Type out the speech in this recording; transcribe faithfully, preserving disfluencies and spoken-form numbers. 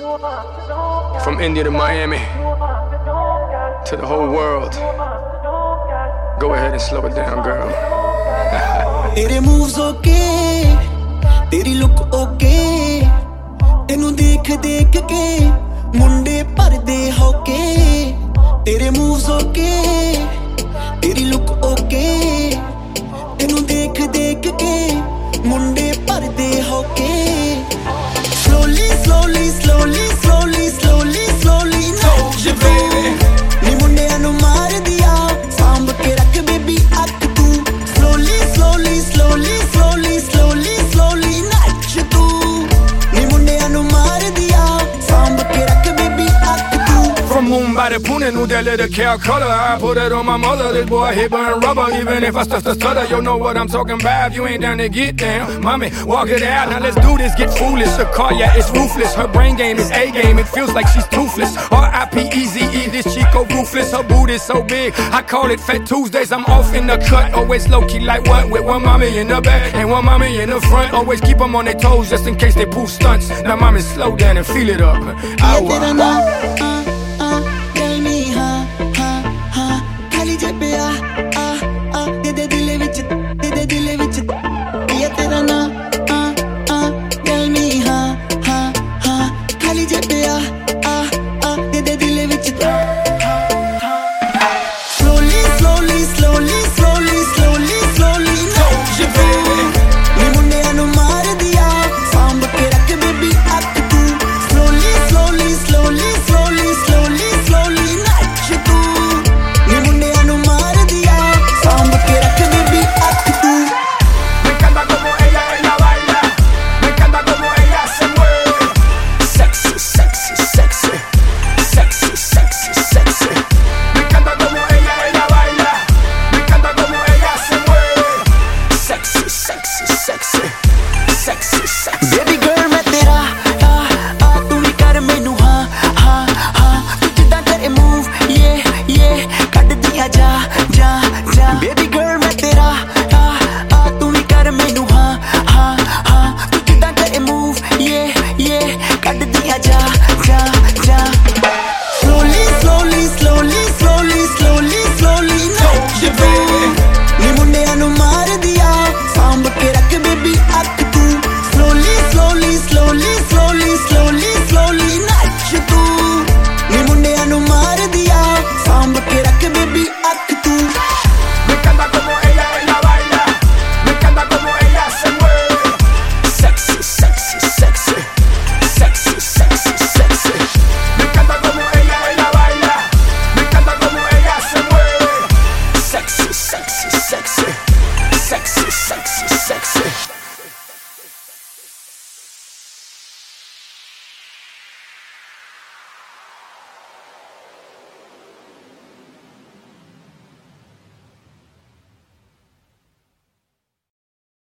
From India to Miami, to the whole world. Go ahead and slow it down, girl. Tere moves okay, teri look okay. Tenu dekh dekh ke munde parde hoke. Tere moves okay, teri look okay. Tenu dekh dekh ke munde parde hoke. Slowly, slowly, slowly, slowly, slowly, slowly. Told you, baby. Ni munde anu maar diya, saamb ke rakh baby ak tu. Slowly, slowly, slowly, slowly, slowly, slowly, nach tu. Ni munde anu maar diya, saamb ke rakh baby ak tu. From Mumbai to Pune, New Delhi to Calcutta, I put it on my mother. This boy hit burn rubber, even if I stutter to stutter. You know what I'm talking about. If you ain't down to get down, mommy, walk it out. Now let's do this. Get foolish. Her car, yeah, it's ruthless. Her brain game is A game. It feels like she's toothless. R I P E Z E. This Chico ruthless. Her booty so big, I call it Fat Tuesdays. I'm off in the cut, always low key like what? With one mommy in the back and one mommy in the front. Always keep them on their toes just in case they pull stunts. Now mommy, slow down and feel it up. Yeah,